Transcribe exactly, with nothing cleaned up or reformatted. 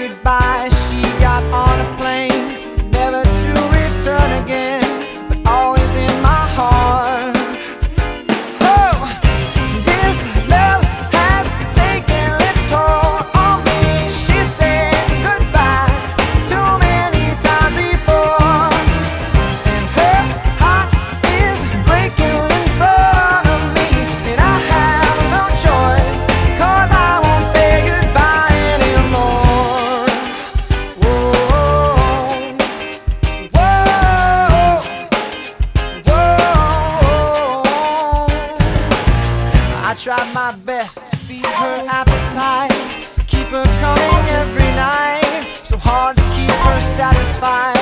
goodbye. She got on a plane, never to return again, but always in my heart. Oh, this love has taken its toll on me. She said goodbye too many times before, and her heart is breaking in front of me, and I have no choice, 'cause I won't say goodbye anymore. Whoa, whoa, whoa. I tried my best to feed her appetite, keep her coming every night, so hard to keep her satisfied.